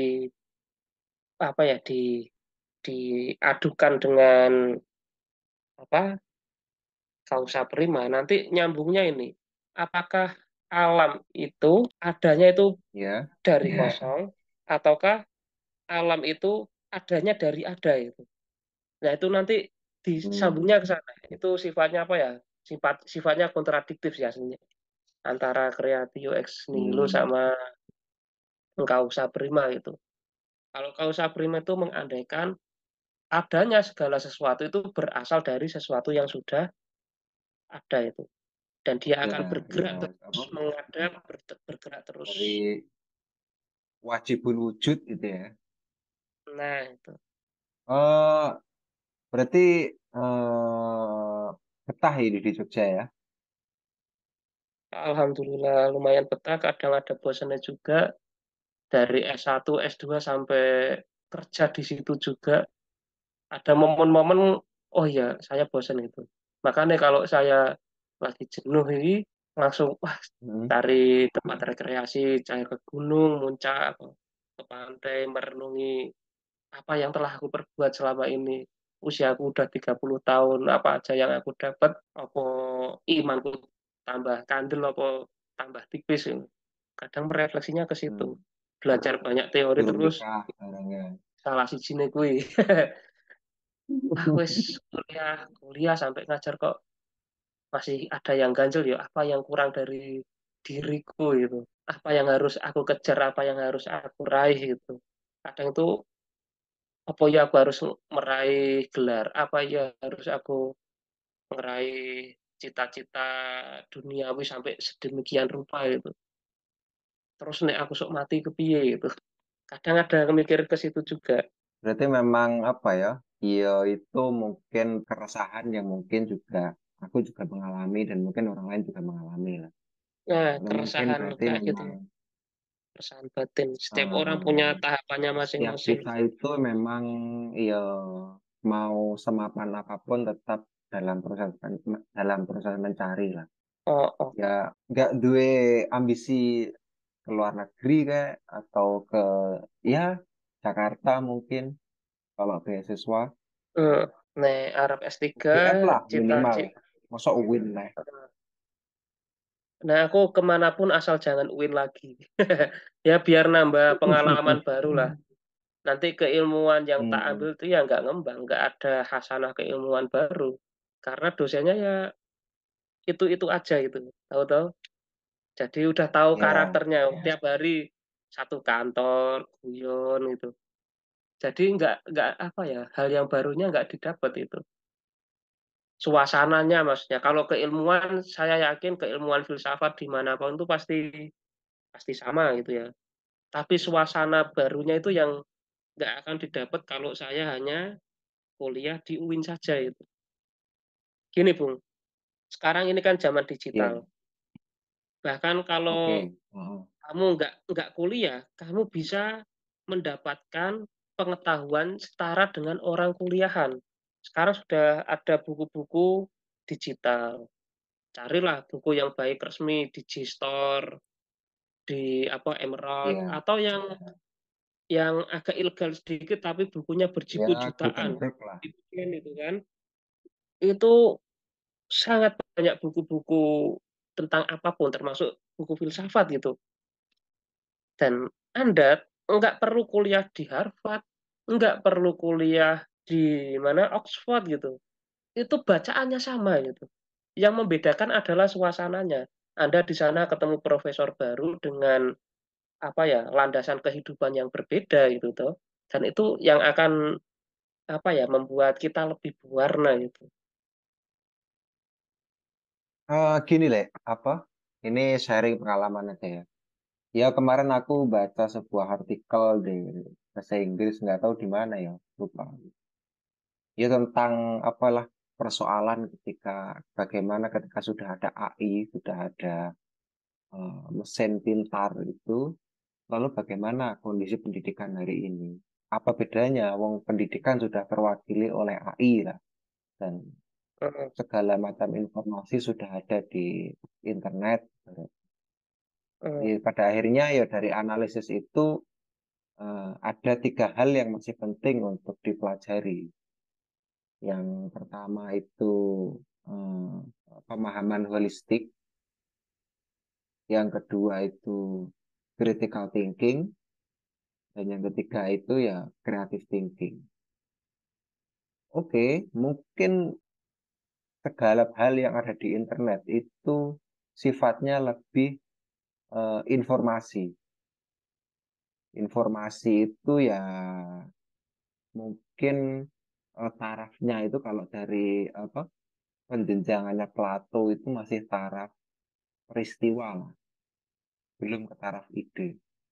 apa ya di diadukan dengan apa kausa prima nanti nyambungnya ini apakah alam itu adanya itu Ya. dari kosong ataukah alam itu adanya dari ada itu. Nah, itu nanti Hmm. disambungnya ke sana. Itu sifatnya apa ya? Sifat sifatnya kontradiktif ya sebenarnya antara creatio ex nihilo Hmm. sama kausa prima itu. Kalau kausa prima itu mengandaikan adanya segala sesuatu itu berasal dari sesuatu yang sudah ada itu. Dan dia Ya, akan ya, bergerak apa? terus, mengadap, bergerak terus. Dari wajibul wujud gitu ya. Nah, itu. Oh, berarti eh betah ini di Jogja ya? Alhamdulillah lumayan betah, kadang ada bosannya juga. Dari S satu, S dua sampai kerja di situ juga. Ada momen-momen, oh ya, saya bosan itu. Makanya kalau saya lagi jenuh ini, langsung, wah, Hmm. cari tempat rekreasi, cari ke gunung, muncak, ke pantai, merenungi apa yang telah aku perbuat selama ini. Usiaku udah tiga puluh tahun, apa aja yang aku dapat, apa imanku tambah kandel, apa tambah tipis. Ini. Kadang merefleksinya ke situ. Hmm. Belajar banyak teori Durung terus, nikah barangnya. salah si jine kui. Wah, wes kuliah, kuliah sampai ngajar kok masih ada yang ganjel ya. Apa yang kurang dari diriku itu? Apa yang harus aku kejar? Apa yang harus aku raih gitu? Kadang itu apa ya aku harus meraih gelar? Apa ya harus aku meraih cita-cita duniawi sampai sedemikian rupa itu? Terus nek aku sok mati kepiye gitu? Kadang ada mikir ke situ juga. Berarti memang apa ya? Iya itu mungkin keresahan yang mungkin juga aku juga mengalami dan mungkin orang lain juga mengalami lah. Nah, Karena mungkin keresahan berarti kayak gitu. memang Keresahan batin. Setiap orang punya eh, tahapannya setiap masing-masing. kita itu memang ya mau semapan apapun tetap dalam proses dalam proses mencari lah. Oh, oh. Ya nggak duwe ambisi ke luar negeri kayak atau ke ya Jakarta mungkin kalau beasiswa Eh, Nek Arab S tiga U G M lah minimal. cita-cita. Masuk U I N lah. Nah, aku kemanapun asal jangan U I N lagi. Ya biar nambah pengalaman baru lah. Nanti keilmuan yang tak Hmm, ambil itu ya nggak ngembang, nggak ada hasanah keilmuan baru. Karena dosennya ya itu-itu aja gitu. Tahu-tahu. Jadi udah tahu ya, karakternya. Tiap hari satu kantor, guyon gitu. Jadi nggak nggak apa ya, hal yang barunya nggak didapat itu. Suasananya maksudnya. Kalau keilmuan, saya yakin keilmuan filsafat dimanapun itu pasti pasti sama gitu ya. Tapi suasana barunya itu yang nggak akan didapat kalau saya hanya kuliah di U I N saja itu. Gini Bung, sekarang ini kan zaman digital. ya, Bahkan kalau oke. Heeh. kamu nggak nggak kuliah, kamu bisa mendapatkan pengetahuan setara dengan orang kuliahan. Sekarang sudah ada buku-buku digital. Carilah buku yang baik resmi di Gstore, di apa Emerald, Ya, atau yang yang agak ilegal sedikit tapi bukunya berjibu ya jutaan. Gutenberg lah. Dibikin itu kan. Itu sangat banyak buku-buku tentang apapun termasuk buku filsafat gitu. Dan Anda nggak perlu kuliah di Harvard, nggak perlu kuliah di mana Oxford gitu. Itu bacaannya sama gitu. Yang membedakan adalah suasananya. Anda di sana ketemu profesor baru dengan apa ya landasan kehidupan yang berbeda gitu toh. Dan itu yang akan apa ya membuat kita lebih berwarna gitu. Eh, gini Le, apa? Ini sharing pengalaman aja ya. Ya kemarin aku baca sebuah artikel di bahasa Inggris, nggak tahu di mana ya, lupa. Ya tentang apalah persoalan ketika bagaimana ketika sudah ada A I, sudah ada eh, mesin pintar itu, lalu bagaimana kondisi pendidikan hari ini? Apa bedanya? Wong pendidikan sudah terwakili oleh A I lah, dan Heeh, segala macam informasi sudah ada di internet. heeh, Jadi pada akhirnya ya dari analisis itu eh, ada tiga hal yang masih penting untuk dipelajari. Yang pertama itu eh, pemahaman holistik, yang kedua itu critical thinking, dan yang ketiga itu ya creative thinking. Oke, mungkin segala hal yang ada di internet itu sifatnya lebih eh, informasi. Informasi itu ya mungkin eh, tarafnya itu kalau dari apa penjenjangannya Plato itu masih taraf peristiwa lah, belum ke taraf ide.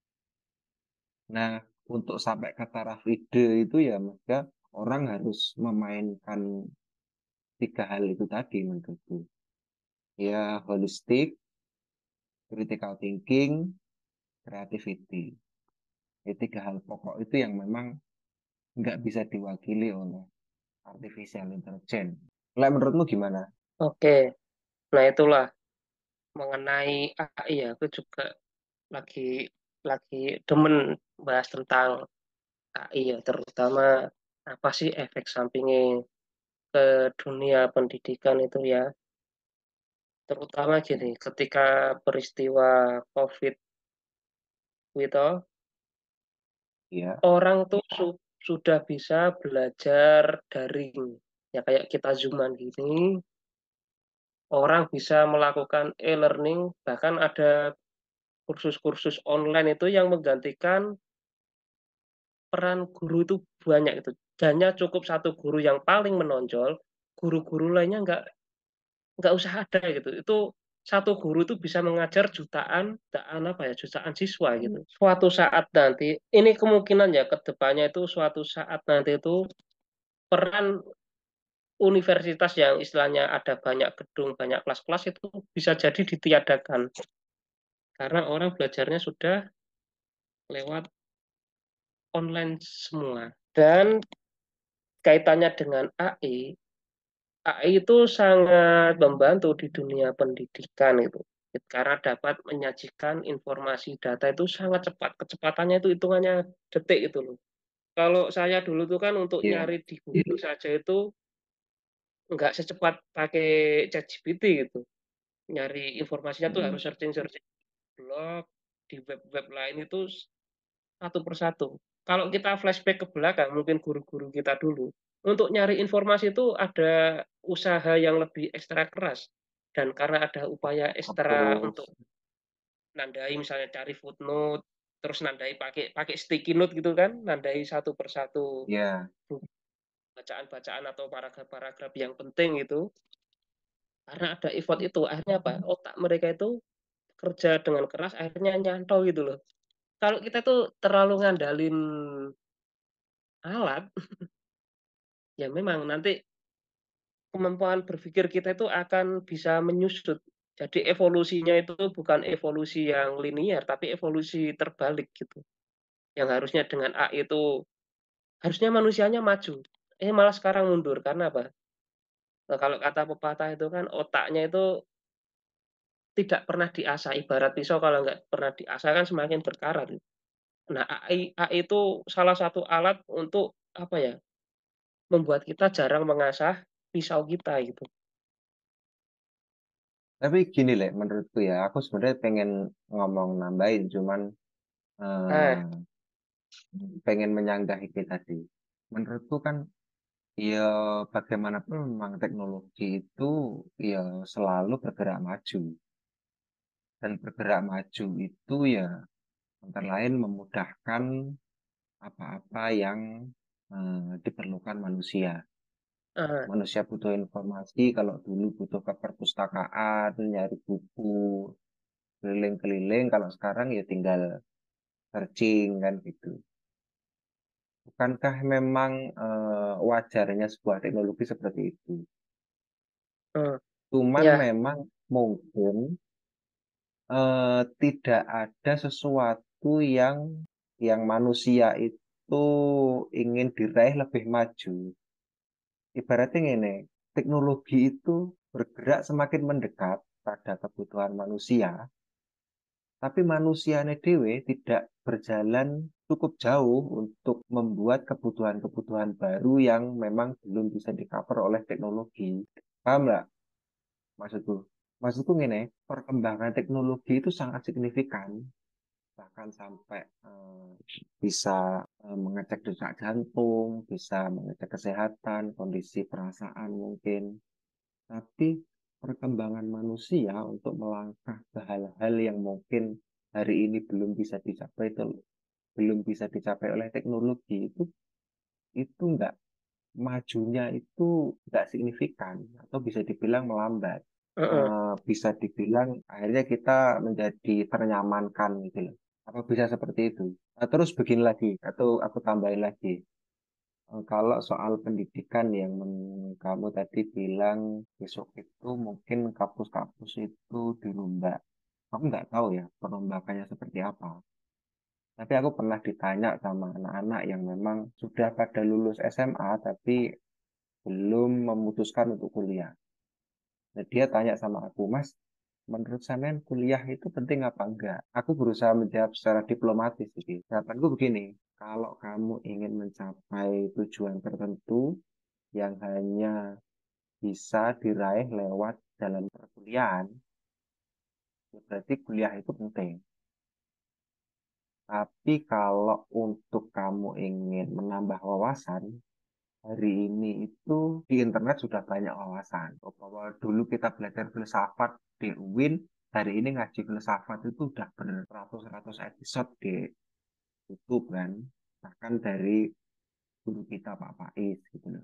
Nah, untuk sampai ke taraf ide itu ya maka orang harus memainkan tiga hal itu tadi menurutku. Ya, holistik, critical thinking, creativity. Ini tiga hal pokok itu yang memang nggak bisa diwakili oleh artificial intelligence. Lah, menurutmu gimana? oke, nah itulah mengenai A I ya, aku juga lagi lagi demen bahas tentang A I ya, terutama apa sih efek sampingnya ke dunia pendidikan itu ya. Terutama gini, ketika peristiwa COVID gitu, Ya, orang tuh su- sudah bisa belajar daring. Ya kayak kita Zooman gini, orang bisa melakukan e-learning, bahkan ada kursus-kursus online itu yang menggantikan peran guru itu banyak itu. Hanya cukup satu guru yang paling menonjol, guru-guru lainnya nggak nggak usah ada gitu. Itu satu guru itu bisa mengajar jutaan, jutaan apa ya, jutaan siswa gitu. Suatu saat nanti, ini kemungkinan ya ke depannya itu suatu saat nanti itu peran universitas yang istilahnya ada banyak gedung, banyak kelas-kelas itu bisa jadi ditiadakan karena orang belajarnya sudah lewat online semua. Dan kaitannya dengan A I, A I itu sangat membantu di dunia pendidikan itu. Karena dapat menyajikan informasi data itu sangat cepat. Kecepatannya itu hitungannya detik itu loh. Kalau saya dulu tuh kan untuk iya. nyari di Google saja itu nggak secepat pakai ChatGPT gitu. Nyari informasinya tuh harus Mm-mm. searching-searching blog, di web-web lain itu satu persatu. Kalau kita flashback ke belakang, mungkin guru-guru kita dulu, untuk nyari informasi itu ada usaha yang lebih ekstra keras. Dan karena ada upaya ekstra Betul. untuk nandai, misalnya cari footnote, terus nandai pakai pakai sticky note gitu kan, nandai satu persatu Ya. bacaan-bacaan atau paragraf-paragraf yang penting itu. Karena ada effort itu, akhirnya apa? Otak mereka itu kerja dengan keras, akhirnya nyantol gitu loh. Kalau kita tuh terlalu ngandalin alat, ya memang nanti kemampuan berpikir kita itu akan bisa menyusut. Jadi evolusinya itu bukan evolusi yang linier, tapi evolusi terbalik gitu. Yang harusnya dengan A I itu, harusnya manusianya maju. Eh malah sekarang mundur. Karena apa? Nah, kalau kata pepatah itu kan otaknya itu tidak pernah diasah. Ibarat pisau kalau nggak pernah diasah kan semakin berkarat. Nah A I, A I itu salah satu alat untuk apa ya? Membuat kita jarang mengasah pisau kita gitu. Tapi gini Le, menurutku ya, aku sebenarnya pengen ngomong nambahin, cuman Nah, eh, pengen menyanggah itu tadi. Menurutku kan, ya bagaimanapun memang teknologi itu ya selalu bergerak maju. Dan bergerak maju itu ya antara lain memudahkan apa-apa yang eh, diperlukan manusia. Ah, Manusia butuh informasi, kalau dulu butuh ke perpustakaan, nyari buku, keliling-keliling, kalau sekarang ya tinggal searching kan gitu. Bukankah memang eh, wajarnya sebuah teknologi seperti itu? hmm. Cuman Ya, memang mungkin eh, tidak ada sesuatu yang yang manusia itu ingin diraih lebih maju. Ibaratnya ini, teknologi itu bergerak semakin mendekat pada kebutuhan manusia, tapi manusianya dewe tidak berjalan cukup jauh untuk membuat kebutuhan-kebutuhan baru yang memang belum bisa di-cover oleh teknologi. Paham nggak maksudku? Maksudku gini, perkembangan teknologi itu sangat signifikan, bahkan sampai eh, bisa eh, mengecek detak jantung, bisa mengecek kesehatan, kondisi perasaan mungkin. Tapi perkembangan manusia untuk melangkah ke hal-hal yang mungkin hari ini belum bisa dicapai itu belum bisa dicapai oleh teknologi itu itu enggak majunya itu enggak signifikan atau bisa dibilang melambat. mm-mm, Eh, bisa dibilang akhirnya kita menjadi ternyamankan gitu loh. Apa bisa seperti itu? Eh, terus begini lagi atau aku tambahin lagi. Eh, Kalau soal pendidikan yang men- kamu tadi bilang besok itu mungkin kampus-kampus itu dirombak. Aku nggak tahu ya perombakannya seperti apa. Tapi aku pernah ditanya sama anak-anak yang memang sudah pada lulus S M A tapi belum memutuskan untuk kuliah. Nah, dia tanya sama aku, Mas, menurut sampean kuliah itu penting apa enggak? Aku berusaha menjawab secara diplomatis. Jadi, jawabanku begini, kalau kamu ingin mencapai tujuan tertentu yang hanya bisa diraih lewat jalan perkuliahan, ya berarti kuliah itu penting. Tapi kalau untuk kamu ingin menambah wawasan, hari ini itu di internet sudah banyak wawasan. Bahwa dulu kita belajar filsafat di U I N, hari ini ngaji filsafat itu udah beratus-ratus episode di YouTube kan. Bahkan dari guru kita Pak Faiz gitu loh.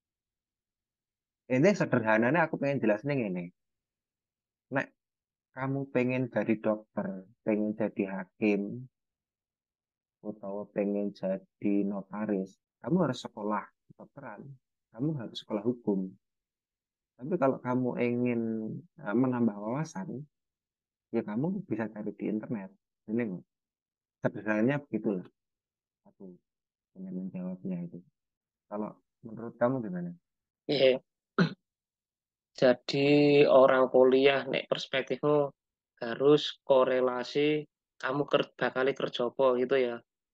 Ini sederhananya aku pengen jelasin ini. Nek kamu pengen jadi dokter, pengen jadi hakim, atau pengen jadi notaris, kamu harus sekolah kedokteran, kamu harus sekolah hukum. Tapi kalau kamu ingin eh, menambah wawasan, ya kamu bisa cari di internet. Ini loh, sederhananya begitulah. Aku ingin menjawabnya itu. Kalau menurut kamu gimana? iya. Jadi orang kuliah nek perspektifmu harus korelasi kamu ker bakal kerja apa gitu ya.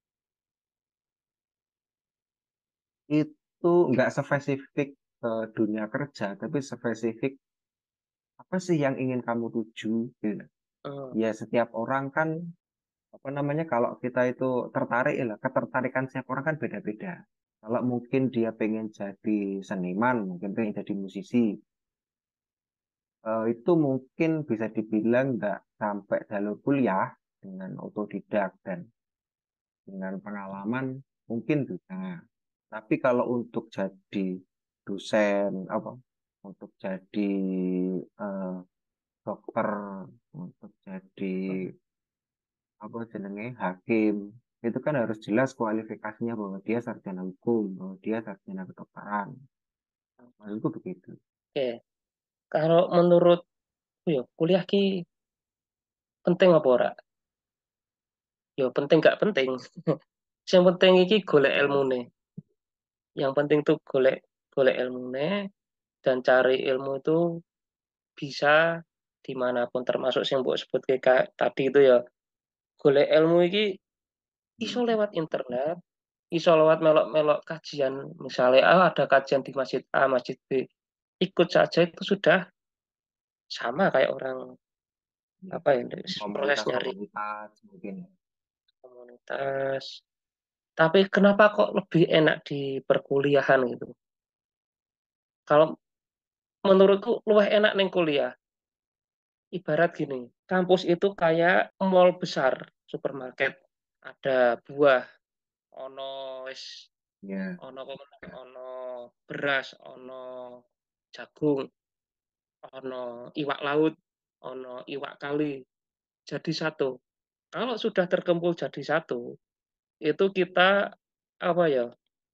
Itu nggak spesifik ke dunia kerja, tapi spesifik apa sih yang ingin kamu tuju? Gitu. Hmm, Ya setiap orang kan apa namanya kalau kita itu tertarik ya lah, ketertarikan setiap orang kan beda-beda. Kalau mungkin dia pengen jadi seniman, mungkin pengen jadi musisi, eh, itu mungkin bisa dibilang nggak sampai jalur kuliah dengan otodidak dan dengan pengalaman mungkin bisa. Tapi kalau untuk jadi dosen apa, untuk jadi eh, dokter, untuk jadi apa jenenge hakim, itu kan harus jelas kualifikasinya bahwa dia sarjana hukum, bahwa dia sarjana kedokteran. Maksudku begitu. oke. Kalau menurut ya kuliah ki penting apa ora? Ya penting gak penting. Yang penting iki golek ilmune. Yang penting tuh golek golek ilmune dan cari ilmu itu bisa dimanapun termasuk yang mbok sebut kayak tadi itu ya golek ilmu iki iso Hmm. lewat internet, iso lewat melok-melok kajian misalnya ah, ada kajian di masjid A, masjid B, ikut saja itu sudah sama kayak orang Ya, apa ya proses nyari komunitas-komunitas mungkin ya. komunitas. Tapi kenapa kok lebih enak di perkuliahan gitu? Kalau menurutku luwih enak neng kuliah. Ibarat gini, kampus itu kayak mall besar, supermarket. ada buah, ono wis Ya. ono apa meneh? Ono beras, ono jagung, ono iwak laut, ono iwak kali. Jadi satu. Kalau sudah terkumpul jadi satu, itu kita apa ya?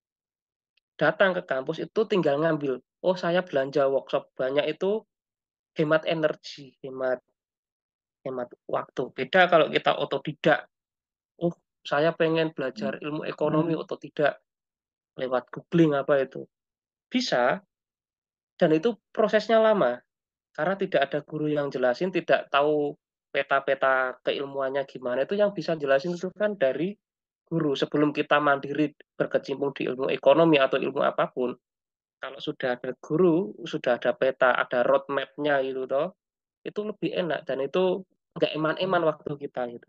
Datang ke kampus itu tinggal ngambil. Oh, saya belanja workshop banyak itu hemat energi, hemat hemat waktu. Beda kalau kita otodidak. Oh, saya pengen belajar ilmu ekonomi otodidak lewat googling apa itu. Bisa, dan itu prosesnya lama. Karena tidak ada guru yang jelasin, tidak tahu peta-peta keilmuannya gimana. Itu yang bisa jelasin itu kan dari guru. Sebelum kita mandiri berkecimpung di ilmu ekonomi atau ilmu apapun, kalau sudah ada guru, sudah ada peta, ada roadmap-nya gitu toh, itu lebih enak dan itu nggak eman-eman waktu kita gitu.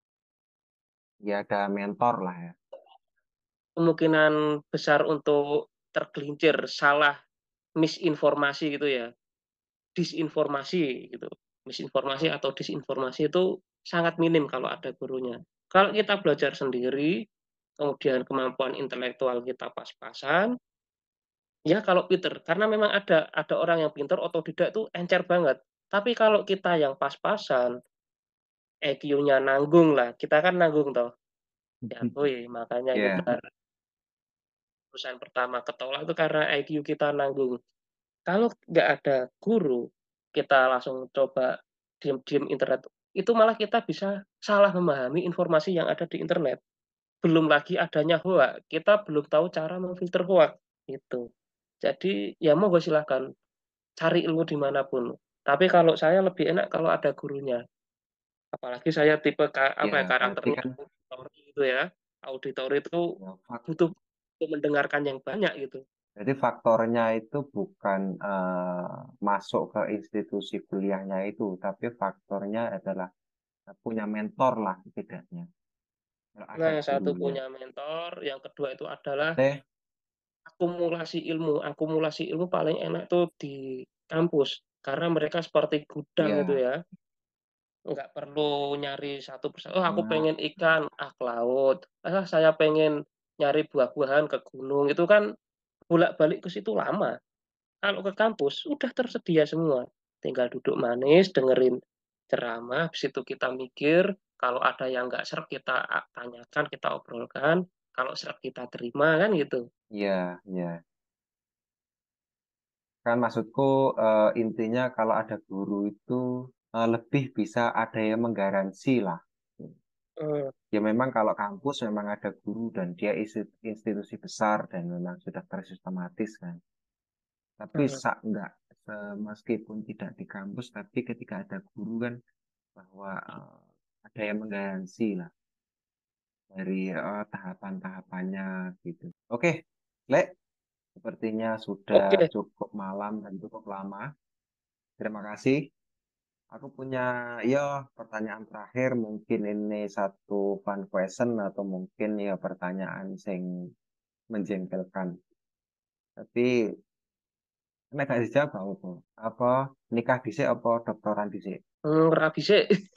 Ya ada mentor lah ya. Kemungkinan besar untuk tergelincir salah misinformasi gitu ya, disinformasi gitu. Misinformasi atau disinformasi itu sangat minim kalau ada gurunya. Kalau kita belajar sendiri, kemudian kemampuan intelektual kita pas-pasan, ya kalau pinter, karena memang ada ada orang yang pinter otodidak itu encer banget. Tapi kalau kita yang pas-pasan, E Q-nya nanggung lah, kita kan nanggung toh. Ya, boy, makanya itu Ya, benar. Perusahaan pertama ketolak itu karena I Q kita nanggung. Kalau nggak ada guru, kita langsung coba diam-diam internet. Itu malah kita bisa salah memahami informasi yang ada di internet. Belum lagi adanya hoax. Kita belum tahu cara memfilter hoax. Itu. Jadi ya monggo silahkan cari ilmu dimanapun. Tapi kalau saya lebih enak kalau ada gurunya. Apalagi saya tipe ka- apa ya ya berarti karakternya kan auditori itu ya. Auditori itu ya, fak- butuh untuk mendengarkan yang banyak gitu. jadi faktornya itu bukan eh, masuk ke institusi kuliahnya itu, tapi faktornya adalah punya mentor lah setidaknya. Kalau ada Nah, satu gurunya. punya mentor, yang kedua itu adalah Berarti akumulasi ilmu. Akumulasi ilmu paling enak tuh di kampus karena mereka seperti gudang itu ya, ya. Nggak perlu nyari satu persatu. Oh, aku nah, pengen ikan, ah ke laut. Ah, saya pengen nyari buah-buahan ke gunung. Itu kan bolak-balik ke situ lama. Kalau ke kampus udah tersedia semua. Tinggal duduk manis, dengerin ceramah, habis itu kita mikir, kalau ada yang nggak serap kita tanyakan, kita obrolkan, kalau serap kita terima kan gitu. ya, ya. Kan maksudku eh, intinya kalau ada guru itu eh, lebih bisa ada yang menggaransi lah. Hmm, Ya memang kalau kampus memang ada guru dan dia isi- institusi besar dan memang sudah tersistematis kan. Tapi hmm, sak enggak se- meskipun tidak di kampus tapi ketika ada guru kan bahwa eh, ada yang menggaransi lah dari eh, tahapan-tahapannya gitu. Oke, Lek, sepertinya sudah Oke, cukup malam dan cukup lama. Terima kasih. Aku punya ya pertanyaan terakhir mungkin ini satu fun question atau mungkin ya pertanyaan sing menjengkelkan. Tapi nek gak dijawab gak apa? Apa nikah dhisik apa doktoran dhisik? hmm, rabi sih.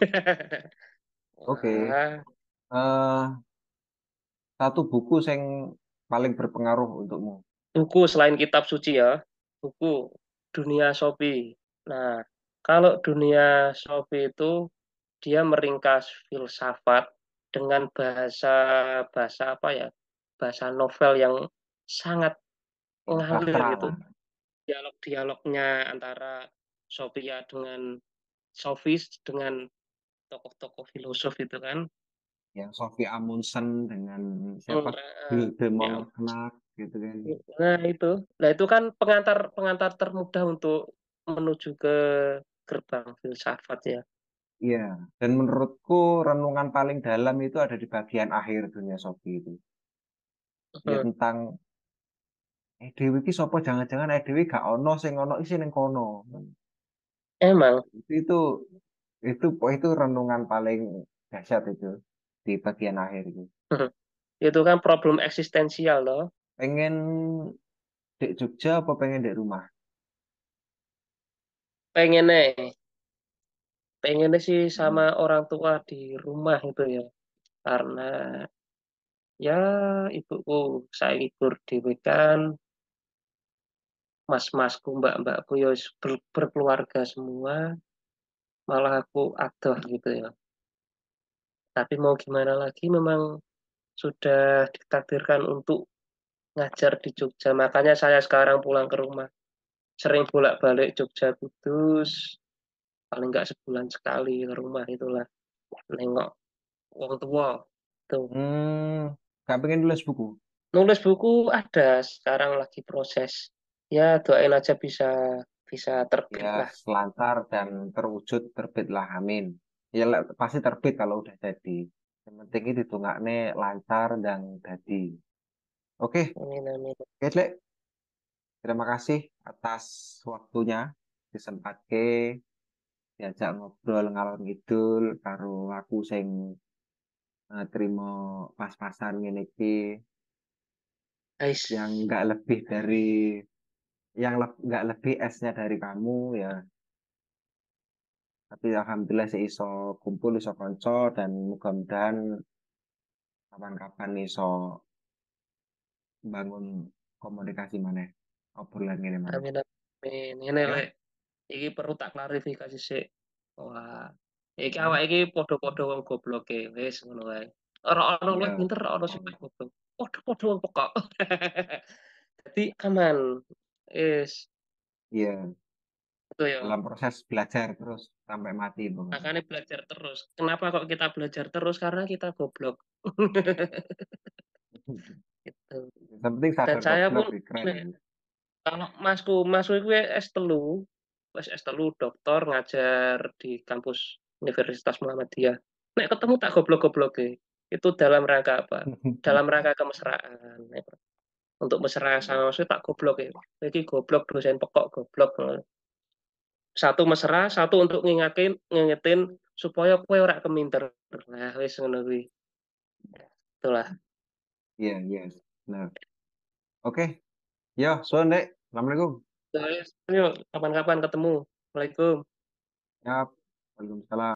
Oke. Wah, Eh satu buku sing paling berpengaruh untukmu. buku selain kitab suci ya, buku Dunia Shopee. Nah, kalau Dunia Shopee itu dia meringkas filsafat dengan bahasa bahasa apa ya? Bahasa novel yang sangat Ya ngalir sastra gitu. lah. Dialog-dialognya antara Sophia dengan Sofis dengan tokoh-tokoh filosof itu kan. Yang Sophie Amundsen dengan Hmm, siapa? eh, Hildemond ya. Knack gitu kan. Nah, itu. Nah, itu kan pengantar pengantar termudah untuk menuju ke gerbang filsafat ya. Iya, dan menurutku renungan paling dalam itu ada di bagian akhir dunia Sophie itu. Ya Hmm, tentang eh Dewi ki sapa jangan-jangan eh Dewi gak ono sing ono isi ning kono. emang. Itu itu itu itu renungan paling dahsyat itu di bagian akhir itu. Itu kan problem eksistensial loh. Pengen di Jogja apa pengen di rumah? Pengennya, pengennya sih sama Hmm. orang tua di rumah itu ya. karena ya ibuku saya ibu dhewe kan, mas-masku, mbak-mbakku ya wis ber- berkeluarga semua, malah aku adoh gitu ya. Tapi mau gimana lagi, memang sudah ditakdirkan untuk ngajar di Jogja. Makanya saya sekarang pulang ke rumah, sering bolak-balik Jogja Kudus, paling nggak sebulan sekali ke rumah itulah, nengok wong tua. Tuh. Hmm, gak pengen nulis buku. Nulis buku ada, sekarang lagi proses. Ya doain aja bisa bisa terbit Ya, lah. selancar dan terwujud terbitlah, amin. Ya, le- pasti terbit kalau udah jadi. Yang penting itu dongakne lancar dan jadi. Oke, Amin, amin. oke, Lek. Terima kasih atas waktunya. Disempatke diajak ngobrol ngalor ngidul karo aku sing eh, terima pas-pasan ngene iki yang Ais, nggak lebih dari yang le- nggak lebih esnya dari kamu ya. Tapi alhamdulillah sih iso kumpul, iso konco dan mudah-mudahan kapan-kapan iso bangun komunikasi mana, obrolan gini mana. amin, amin. Ini lek, Ya, iki perlu tak klarifikasi sih. Wah, iki hmm? awak iki podo-podo wong goblok e, wis ngono wae. Ora ono luwih Ya, pinter, ora ono sing luwih goblok. Podo-podo wong pekok. Jadi aman. Is, iya. itu ya. Dalam proses belajar terus sampai mati pokoknya. Makanya belajar terus. Kenapa kok kita belajar terus? Karena kita goblok. Gitu. Yang penting Dan sadar saya goblok pun sih, keren. nek, kalau masku, masku itu S telu, wes S telu doktor ngajar di kampus Universitas Muhammadiyah. Nek ketemu tak goblok-goblok itu dalam rangka apa? Dalam rangka kemesraan. Nek untuk mesra Iya. sama maksudnya tak goblok ya. Jadi goblok dosen pokok goblok. Satu mesra, satu untuk ngingatin, ngingetin supaya kue ora keminter. Nah, wis ngono kuwi. Itulah. Iya, iya. Nah, oke. Yo, Son, Dek. Assalamualaikum. Terus, yuk, kapan-kapan ketemu. Waalaikumsalam. Ya, Waalaikumsalam.